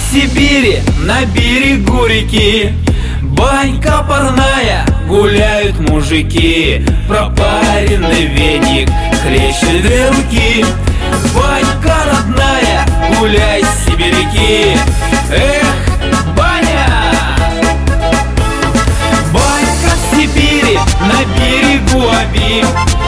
Сибири, на берегу реки, банька парная, гуляют мужики. Пропаренный веник, хлещет две руки. Банька родная, гуляй, сибиряки. Эх, баня! Банька в Сибири, на берегу Оби.